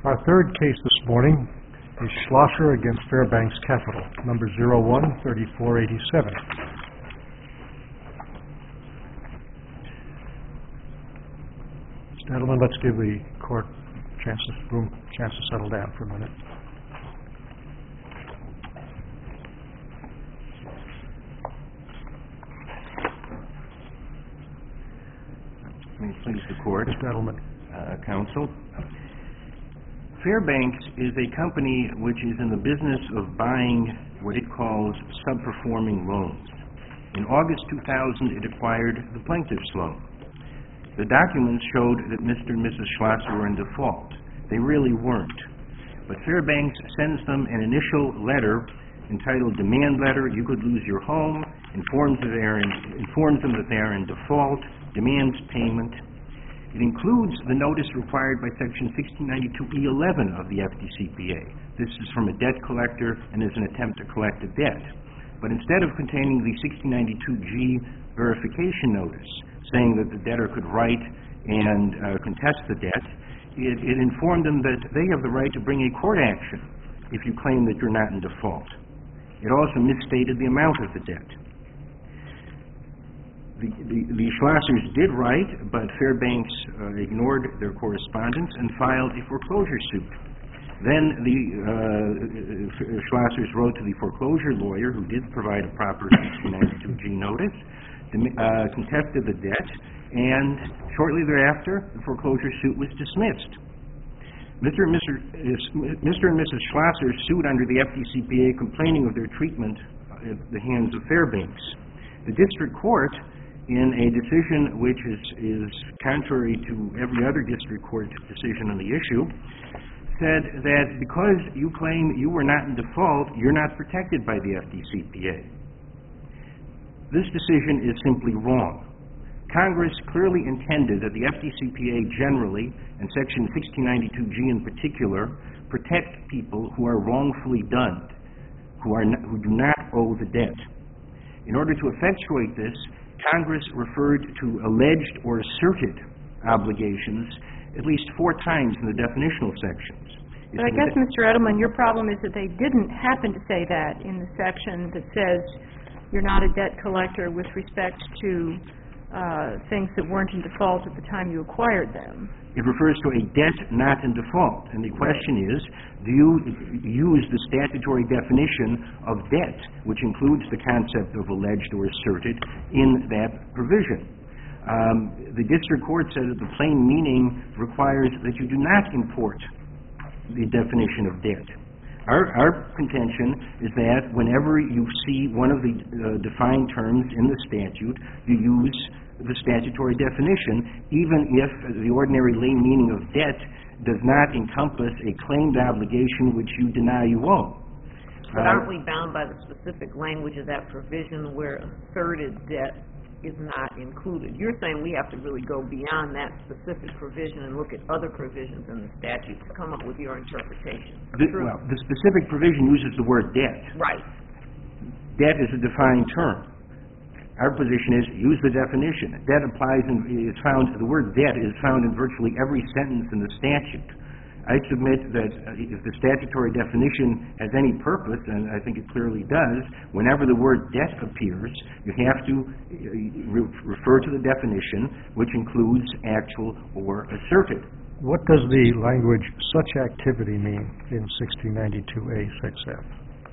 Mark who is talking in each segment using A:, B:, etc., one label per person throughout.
A: Our third case this morning is Schlosser against Fairbanks Capital, number 01-3487. Gentlemen, let's give the court a chance to settle down for a minute.
B: May it please the court,
A: Gentlemen.
B: Counsel. Fairbanks is a company which is in the business of buying what it calls subperforming loans. In August 2000, it acquired the plaintiff's loan. The documents showed that Mr. and Mrs. Schlosser were in default. They really weren't. But Fairbanks sends them an initial letter entitled Demand Letter, You Could Lose Your Home, informs them that they are in default, demands payment. It includes the notice required by Section 1692E11 of the FDCPA. This is from a debt collector and is an attempt to collect a debt. But instead of containing the 1692G verification notice, saying that the debtor could write and contest the debt, it informed them that they have the right to bring a court action if you claim that you're not in default. It also misstated the amount of the debt. The Schlossers did write, but Fairbanks ignored their correspondence and filed a foreclosure suit. Then the Schlossers wrote to the foreclosure lawyer, who did provide a proper 1692G notice, contested the debt, and shortly thereafter, the foreclosure suit was dismissed. Mr. and Mrs. Schlosser sued under the FDCPA, complaining of their treatment at the hands of Fairbanks. The district court, in a decision which is contrary to every other district court decision on the issue, said that because you claim you were not in default, you're not protected by the FDCPA. This decision is simply wrong. Congress clearly intended that the FDCPA generally, and Section 1692G in particular, protect people who are wrongfully done, who do not owe the debt. In order to effectuate this, Congress referred to alleged or asserted obligations at least 4 times in the definitional sections.
C: But I guess, Mr. Edelman, your problem is that they didn't happen to say that in the section that says you're not a debt collector with respect to things that weren't in default at the time you acquired them.
B: It refers to a debt not in default. And the question is, do you use the statutory definition of debt, which includes the concept of alleged or asserted, in that provision? The district court said that the plain meaning requires that you do not import the definition of debt. Our contention is that whenever you see one of the defined terms in the statute, you use the statutory definition, even if the ordinary lay meaning of debt does not encompass a claimed obligation which you deny you owe.
D: But aren't we bound by the specific language of that provision where asserted debt is not included? You're saying we have to really go beyond that specific provision and look at other provisions in the statute to come up with your interpretation.
B: The specific provision uses the word debt.
D: Right.
B: Debt is a defined term. Our position is use the definition. Debt applies and is found, the word debt is found in virtually every sentence in the statute. I submit that if the statutory definition has any purpose, and I think it clearly does, whenever the word debt appears, you have to refer to the definition, which includes actual or asserted.
A: What does the language such activity mean in 1692A 6F?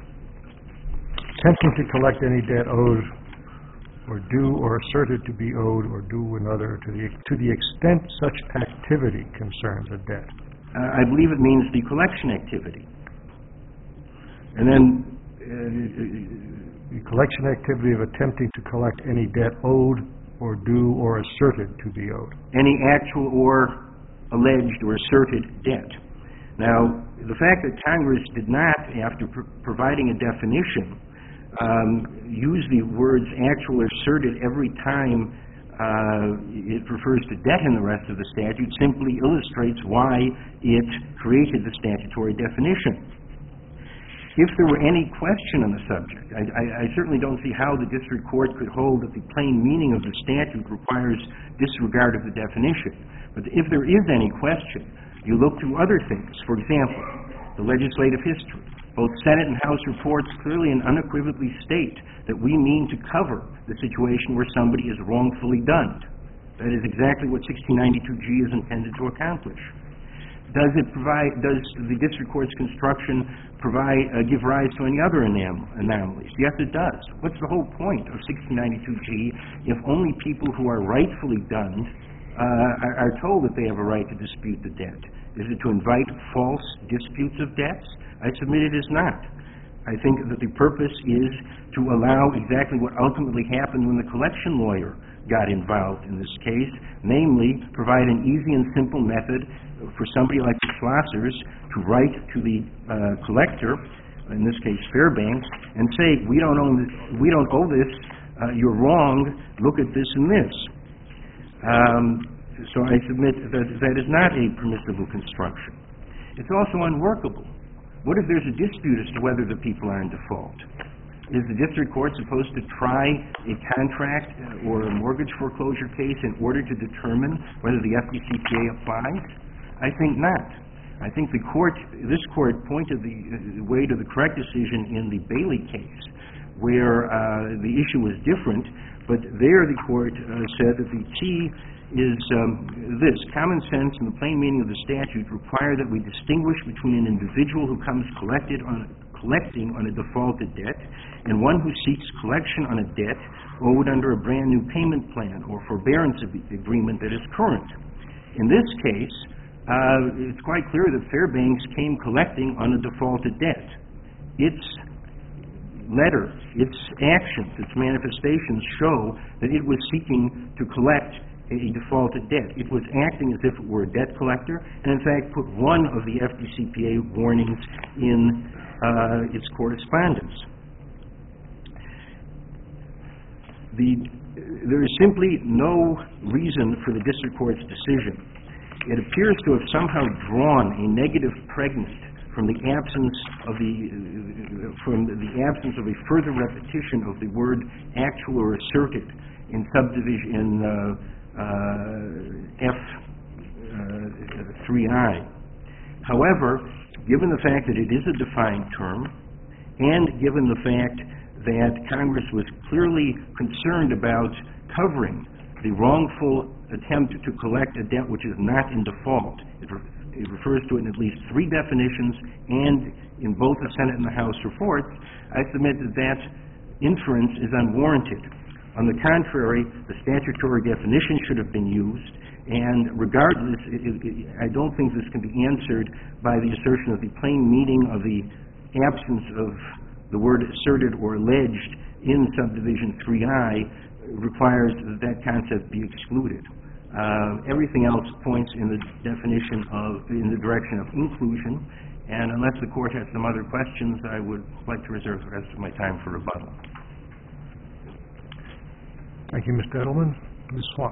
A: Attempting to collect any debt owed or due or asserted to be owed or due another to the extent such activity concerns a debt.
B: I believe it means the collection activity. And then
A: the collection activity of attempting to collect any debt owed or due or asserted to be owed.
B: Any actual or alleged or asserted debt. Now, the fact that Congress did not, after providing a definition, use the words actual or asserted every time it refers to debt in the rest of the statute simply illustrates why it created the statutory definition. If there were any question on the subject, I certainly don't see how the district court could hold that the plain meaning of the statute requires disregard of the definition. But if there is any question, You look to other things. For example, the legislative history. Both Senate and House reports clearly and unequivocally state that we mean to cover the situation where somebody is wrongfully done. That is exactly what 1692G is intended to accomplish. Does the district court's construction give rise to any other anomalies? Yes, it does. What's the whole point of 1692G if only people who are rightfully done are told that they have a right to dispute the debt? Is it to invite false disputes of debts? I submit it is not. I think that the purpose is to allow exactly what ultimately happened when the collection lawyer got involved in this case, namely provide an easy and simple method for somebody like the Schlossers to write to the collector, in this case Fairbanks, and say, we don't owe this, you're wrong, look at this and this. So I submit that is not a permissible construction. It's also unworkable. What if there's a dispute as to whether the people are in default? Is the district court supposed to try a contract or a mortgage foreclosure case in order to determine whether the FDCPA applies? I think not. I think this court pointed the way to the correct decision in the Bailey case, where the issue was different, but there the court said that the key is this: common sense and the plain meaning of the statute require that we distinguish between an individual who comes collecting on a defaulted debt and one who seeks collection on a debt owed under a brand new payment plan or forbearance agreement that is current. In this case, it's quite clear that Fairbanks came collecting on a defaulted debt. Its letter, its actions, its manifestations show that it was seeking to collect a defaulted debt. It was acting as if it were a debt collector, and in fact put one of the FDCPA warnings in its correspondence. There is simply no reason for the district court's decision. It appears to have somehow drawn a negative pregnant from the absence of a further repetition of the word actual or asserted in subdivision F3I. However, given the fact that it is a defined term, and given the fact that Congress was clearly concerned about covering the wrongful attempt to collect a debt which is not in default, it refers to it in at least three definitions, and in both the Senate and the House reports, I submit that that inference is unwarranted. On the contrary, the statutory definition should have been used, and regardless, I don't think this can be answered by the assertion of the plain meaning of the absence of the word asserted or alleged in subdivision 3I requires that that concept be excluded. Everything else points in the in the direction of inclusion, and unless the court has some other questions, I would like to reserve the rest of my time for rebuttal.
A: Thank you, Mr. Edelman. Ms. Swan.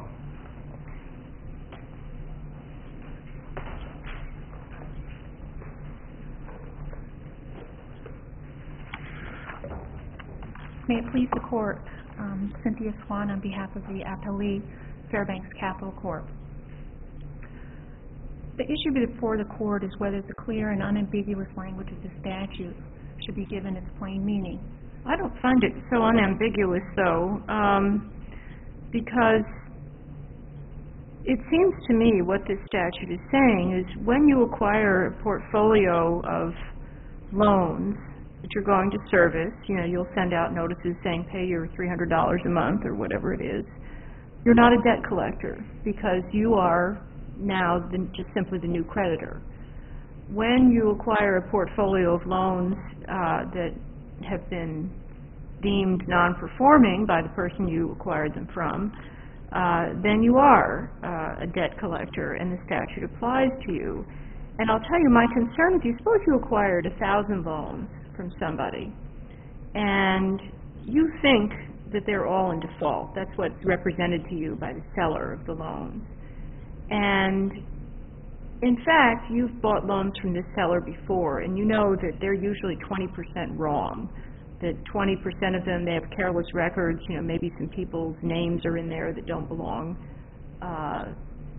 E: May it please the Court, Cynthia Swan on behalf of the appellee, Fairbanks Capital Corp. The issue before the Court is whether the clear and unambiguous language of the statute should be given its plain meaning.
C: I don't find it so unambiguous, though, because it seems to me what this statute is saying is when you acquire a portfolio of loans that you're going to service, you'll send out notices saying pay your $300 a month or whatever it is. You're not a debt collector because you are now just simply the new creditor. When you acquire a portfolio of loans that have been deemed non-performing by the person you acquired them from, then you are a debt collector and the statute applies to you. And I'll tell you, my concern is, suppose you acquired 1,000 loans from somebody and you think that they're all in default. That's what's represented to you by the seller of the loans. And in fact, you've bought loans from this seller before, and you know that they're usually 20% wrong, that 20% of them, they have careless records, maybe some people's names are in there that don't belong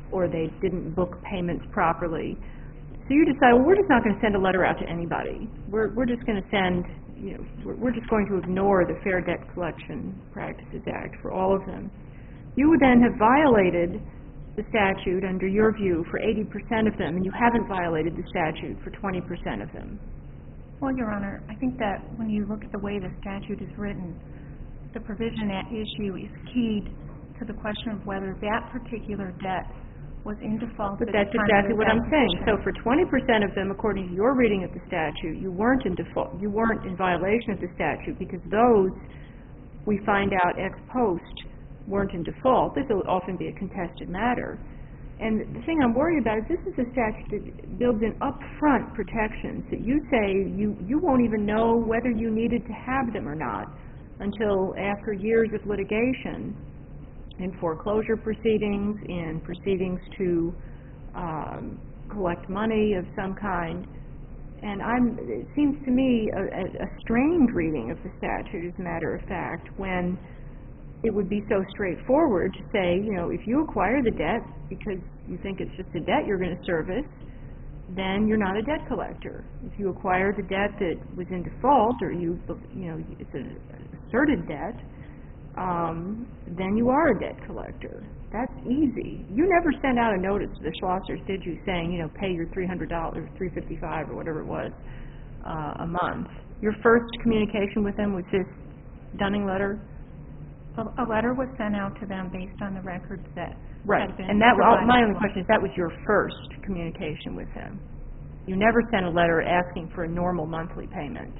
C: or they didn't book payments properly. So you decide, well, we're just not going to send a letter out to anybody. We're just going to send, we're just going to ignore the Fair Debt Collection Practices Act for all of them. You would then have violated the statute, under your view, for 80% of them, and you haven't violated the statute for 20% of them.
E: Well, Your Honor, I think that when you look at the way the statute is written, the provision at issue is keyed to the question of whether that particular debt was in default.
C: But that's exactly what I'm saying. So for 20% of them, according to your reading of the statute, you weren't in default, you weren't in violation of the statute, because those, we find out ex post, weren't in default. This will often be a contested matter. And the thing I'm worried about is this is a statute that builds in upfront protections that you say you won't even know whether you needed to have them or not until after years of litigation, in foreclosure proceedings, in proceedings to collect money of some kind. And it seems to me a strained reading of the statute, as a matter of fact, when it would be so straightforward to say, if you acquire the debt because you think it's just a debt you're going to service, then you're not a debt collector. If you acquire the debt that was in default, or it's an asserted debt, then you are a debt collector. That's easy. You never sent out a notice to the Schlossers, did you, saying, pay your $300, $355 or whatever it was, a month. Your first communication with them was this Dunning letter?
E: A letter was sent out to them based on the records that had been
C: and my only question is, that was your first communication with them. You never sent a letter asking for a normal monthly payment.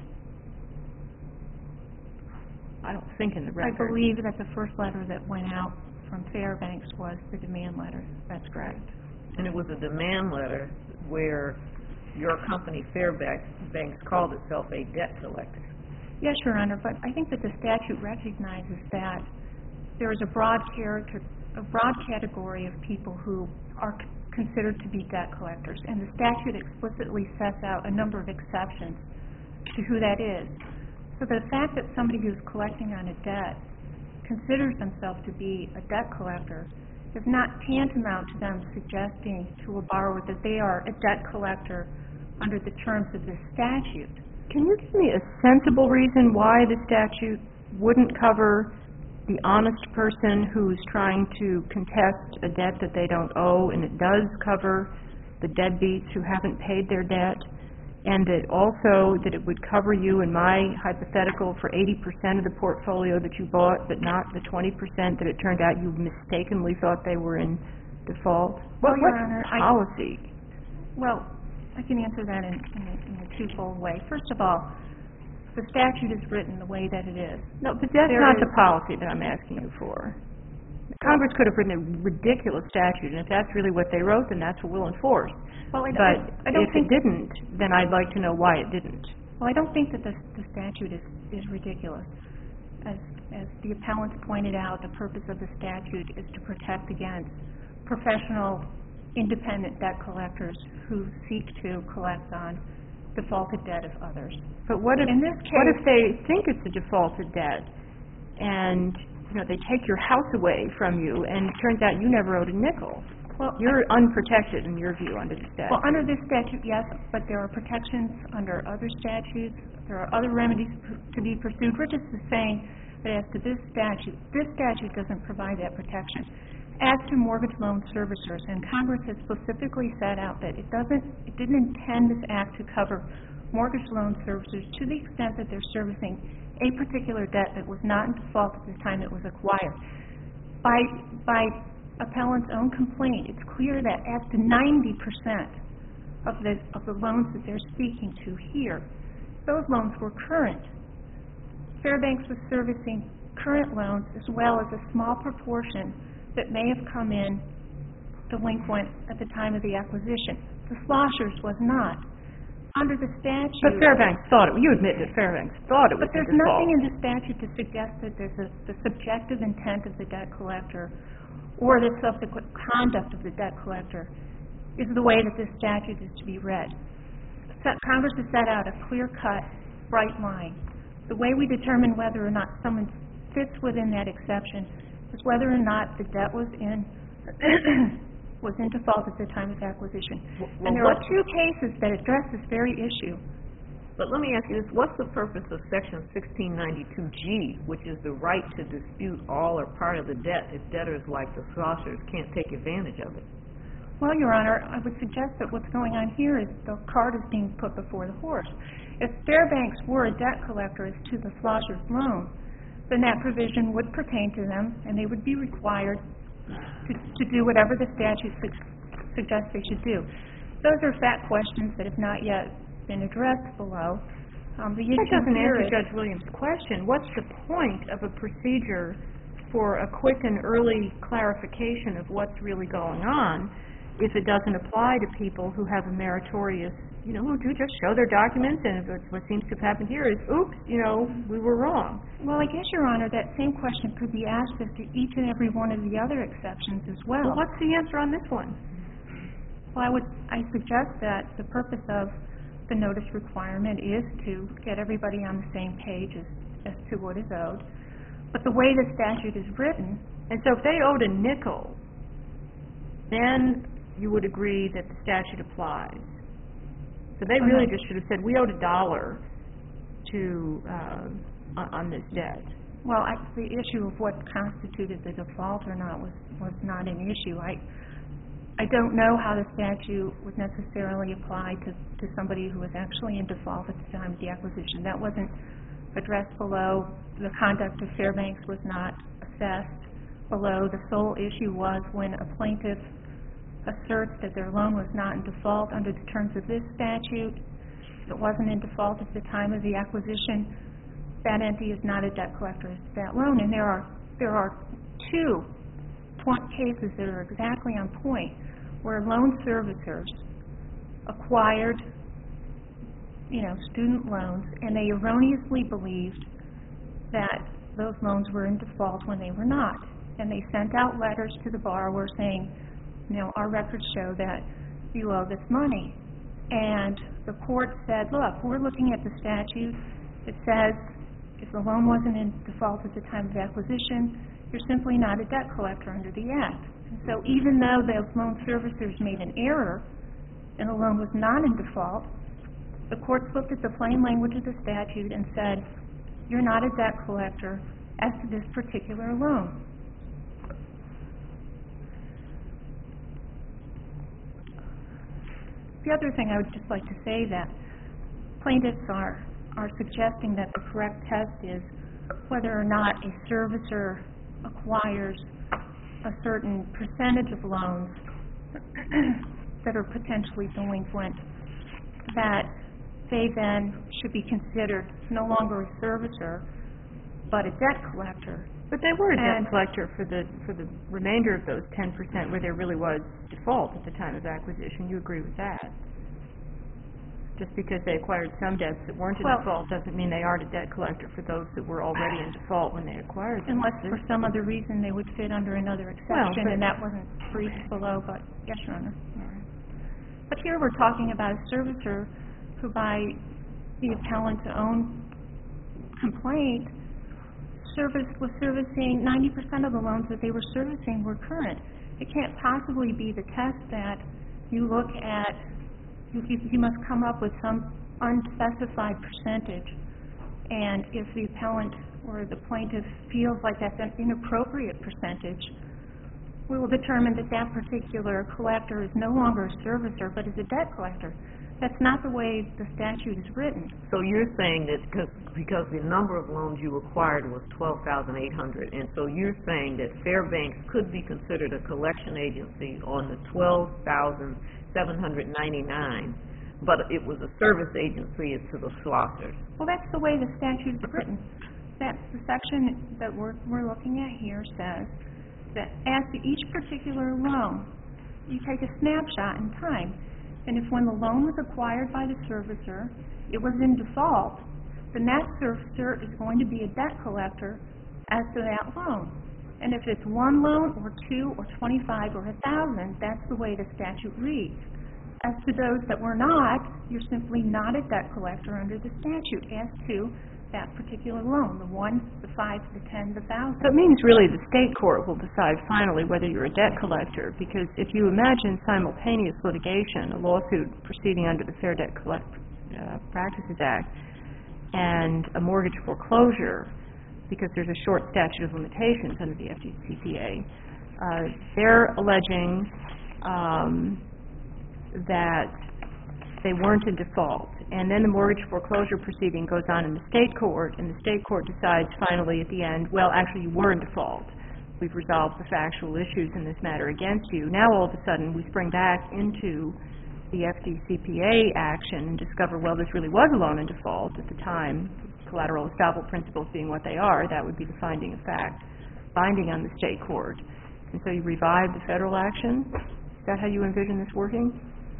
C: I don't think in the record.
E: I believe that the first letter that went out from Fairbanks was the demand letter. That's correct.
D: And it was a demand letter where your company, Fairbanks, called itself a debt collector.
E: Yes, Your Honor, but I think that the statute recognizes that there is a broad category of people who are considered to be debt collectors, and the statute explicitly sets out a number of exceptions to who that is. So the fact that somebody who's collecting on a debt considers themselves to be a debt collector is not tantamount to them suggesting to a borrower that they are a debt collector under the terms of this statute.
C: Can you give me a sensible reason why the statute wouldn't cover the honest person who's trying to contest a debt that they don't owe, and it does cover the deadbeats who haven't paid their debt, and that it would cover you, in my hypothetical, for 80% of the portfolio that you bought, but not the 20% that it turned out you mistakenly thought they were in default?
E: Well, Your
C: What's
E: Honor,
C: the policy?
E: Well, I can answer that in a twofold way. First of all, the statute is written the way that it is.
C: No, but that's not the policy that I'm asking you for. Congress could have written a ridiculous statute, and if that's really what they wrote, then that's what we'll enforce.
E: Well,
C: But if it didn't, then I'd like to know why it didn't.
E: Well, I don't think that the statute is ridiculous. As the appellants pointed out, the purpose of the statute is to protect against professional, independent debt collectors who seek to collect on defaulted debt of others.
C: But what if they think it's a defaulted debt, and they take your house away from you, and it turns out you never owed a nickel? Well, you're unprotected in your view under the statute.
E: Well, under this statute, yes, but there are protections under other statutes. There are other remedies to be pursued. We're just saying that as to this statute doesn't provide that protection. As to mortgage loan servicers, and Congress has specifically set out that it didn't intend this act to cover mortgage loan servicers to the extent that they're servicing a particular debt that was not in default at the time it was acquired. By appellant's own complaint, it's clear that as to 90% of the loans that they're speaking to here, those loans were current. Fairbanks was servicing current loans as well as a small proportion that may have come in delinquent at the time of the acquisition. The Schlossers was not. Under the statute...
C: But Fairbanks thought it. You admit that Fairbanks thought it was
E: in default. But there's nothing in the statute to suggest that the subjective intent of the debt collector or the subsequent conduct of the debt collector is the way that this statute is to be read. Congress has set out a clear-cut, bright line. The way we determine whether or not someone fits within that exception is whether or not the debt was in was in default at the time of acquisition.
D: Well,
E: And there are two cases that address this very issue.
D: But let me ask you this, what's the purpose of Section 1692G, which is the right to dispute all or part of the debt if debtors like the Slossers can't take advantage of it?
E: Well, Your Honor, I would suggest that what's going on here is the cart is being put before the horse. If Fairbanks were a debt collector as to the Slossers loan, then that provision would pertain to them, and they would be required to do whatever the statute suggests they should do. Those are fact questions that have not yet been addressed below. The issue
C: That doesn't
E: here
C: answer
E: is-
C: Judge Williams' question. What's the point of a procedure for a quick and early clarification of what's really going on if it doesn't apply to people who have a meritorious, who do just show their documents, and what seems to have happened here is, oops, we were wrong.
E: Well, I guess, Your Honor, that same question could be asked as to each and every one of the other exceptions as well.
C: Well, what's the answer on this one?
E: Well, I suggest that the purpose of the notice requirement is to get everybody on the same page as to what is owed. But the way the statute is written,
C: And so if they owed a nickel, then you would agree that the statute applies. So they really just should have said, we owed $1 to, on this debt.
E: well, the issue of what constituted the default or not was not an issue. I don't know how the statute would necessarily apply to somebody who was actually in default at the time of the acquisition. That wasn't addressed below. The conduct of Fairbanks was not assessed below. The sole issue was when a plaintiff asserts that their loan was not in default under the terms of this statute, it wasn't in default at the time of the acquisition, that entity is not a debt collector as to that loan. And there are two cases that are exactly on point where loan servicers acquired, student loans, and they erroneously believed that those loans were in default when they were not. And they sent out letters to the borrower saying, our records show that you owe this money. And the court said, look, we're looking at the statute. It says if the loan wasn't in default at the time of acquisition, you're simply not a debt collector under the Act. And so even though those loan servicers made an error and the loan was not in default, the courts looked at the plain language of the statute and said, you're not a debt collector as to this particular loan. The other thing I would just like to say that plaintiffs are suggesting that the correct test is whether or not a servicer acquires a certain percentage of loans that are potentially delinquent, that they then should be considered no longer a servicer, but a debt collector.
C: But they were a debt collector for the remainder of those 10% where there really was default at the time of acquisition. You agree with that? Just because they acquired some debts that weren't in default doesn't mean they aren't a debt collector for those that were already in default when they acquired them.
E: Unless for some other reason they would fit under another exception, and that wasn't briefed below, but yes, Your Honor. But here we're talking about a servicer who, by the appellant's own complaint, was servicing 90% of the loans that they were servicing were current. It can't possibly be the test that you look at, you must come up with some unspecified percentage, and if the appellant or the plaintiff feels like that's an inappropriate percentage, we will determine that that particular collector is no longer a servicer but is a debt collector. That's not the way the statute is written.
D: So you're saying that because the number of loans you acquired was 12,800, and so you're saying that Fairbanks could be considered a collection agency on the 12,799, but it was a service agency as to the Slossers.
E: Well, that's the way the statute is written. That's the section that we're looking at here says that as to each particular loan, you take a snapshot in time. And if when the loan was acquired by the servicer, it was in default, then that servicer is going to be a debt collector as to that loan. And if it's one loan or two or 25 or 1,000, that's the way the statute reads. As to those that were not, you're simply not a debt collector under the statute as to that particular loan, the 1, the 5, the 10, the 1,000.
C: That means really the state court will decide finally whether you're a debt collector, because if you imagine simultaneous litigation, a lawsuit proceeding under the Fair Debt Practices Act, and a mortgage foreclosure, because there's a short statute of limitations under the FDCPA, they're alleging that they weren't in default. And then the mortgage foreclosure proceeding goes on in the state court, and the state court decides finally at the end, well, actually you were in default. We've resolved the factual issues in this matter against you. Now all of a sudden we spring back into the FDCPA action and discover, well, this really was a loan in default at the time. Collateral estoppel principles being what they are, that would be the finding of fact, binding on the state court. And so you revive the federal action? Is that how you envision this working?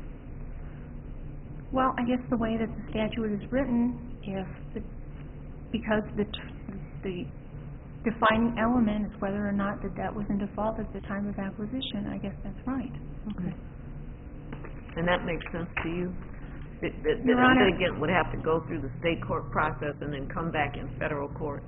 E: Well, I guess the way that the statute is written, because the defining element is whether or not the debt was in default at the time of acquisition, I guess that's right.
C: Okay.
D: And that makes sense to you? That
E: Your Honor,
D: the litigant would have to go through the state court process and then come back in federal court?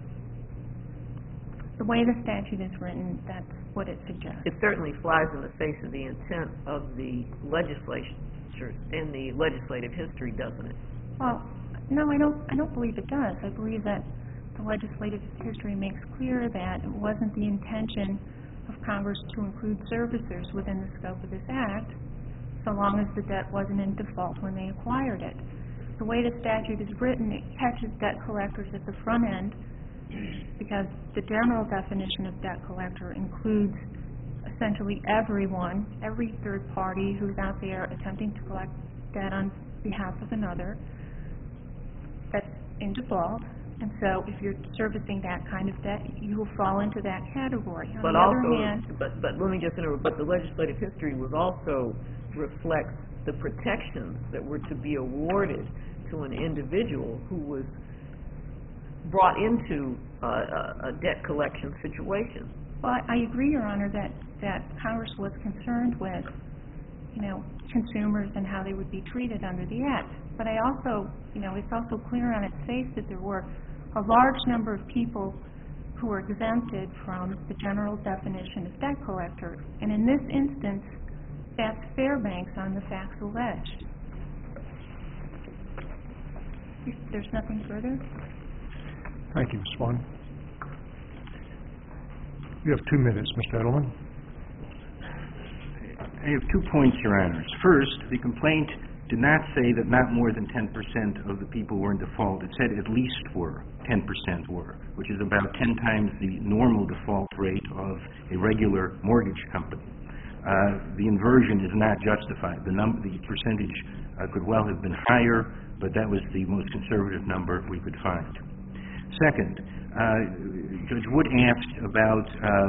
E: the way the statute is written, that's what it suggests.
D: It certainly flies in the face of the intent of the legislature and the legislative history, doesn't it?
E: Well, no, I don't believe it does. I believe that the legislative history makes clear that it wasn't the intention of Congress to include servicers within the scope of this Act, so long as the debt wasn't in default when they acquired it. The way the statute is written, it catches debt collectors at the front end, because the general definition of debt collector includes essentially everyone, every third party who's out there attempting to collect debt on behalf of another that's in default. And so if you're servicing that kind of debt, you will fall into that category. On
D: But
E: the
D: also,
E: other hand,
D: but let me just interrupt, but the legislative history was also reflects the protections that were to be awarded to an individual who was brought into a debt collection situation.
E: well, I agree, Your Honor, that Congress was concerned with, consumers and how they would be treated under the Act. But I also, it's also clear on its face that there were a large number of people who were exempted from the general definition of debt collector. And in this instance, that's Fairbanks on the facts alleged. If there's nothing further?
A: Thank you, Ms. Swan. You have 2 minutes, Mr. Edelman.
B: I have 2 points, Your Honors. First, the complaint did not say that not more than 10% of the people were in default. It said at least 10% were, which is about 10 times the normal default rate of a regular mortgage company. The inversion is not justified. The percentage could well have been higher, but that was the most conservative number we could find. Second, Judge Wood asked about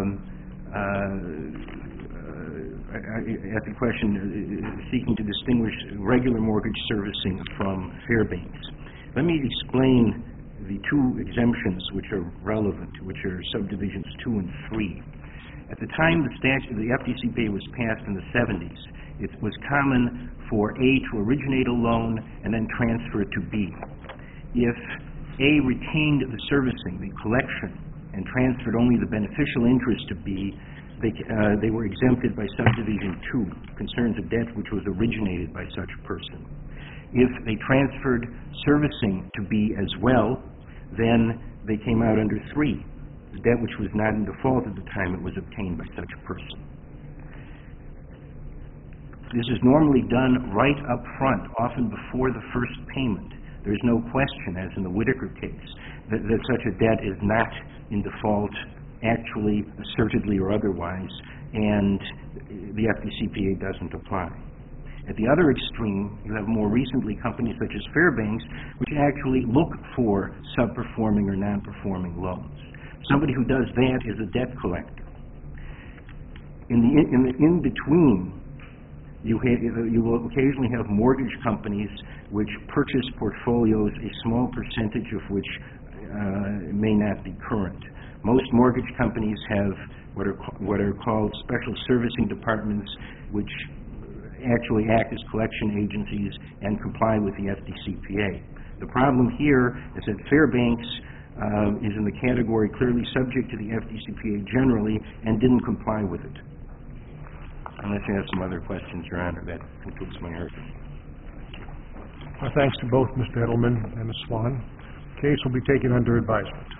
B: the question seeking to distinguish regular mortgage servicing from Fairbanks. Let me explain the 2 exemptions which are relevant, which are subdivisions 2 and 3. At the time the FDCPA was passed in the 70s, it was common for A to originate a loan and then transfer it to B. If A retained the servicing, the collection, and transferred only the beneficial interest to B, they were exempted by subdivision 2, concerns of debt which was originated by such a person. If they transferred servicing to B as well, then they came out under 3, the debt which was not in default at the time it was obtained by such a person. This is normally done right up front, often before the first payment. There's no question, as in the Whitaker case, that such a debt is not in default actually, assertedly or otherwise, and the FDCPA doesn't apply. At the other extreme, you have more recently companies such as Fairbanks, which actually look for sub-performing or non-performing loans. Somebody who does that is a debt collector. In between, you will occasionally have mortgage companies which purchase portfolios, a small percentage of which may not be current. Most mortgage companies have what are called special servicing departments, which actually act as collection agencies and comply with the FDCPA. The problem here is that Fairbanks is in the category clearly subject to the FDCPA generally and didn't comply with it. Unless you have some other questions, Your Honor, that concludes my argument.
A: Thanks to both Mr. Edelman and Ms. Swan. Case will be taken under advisement.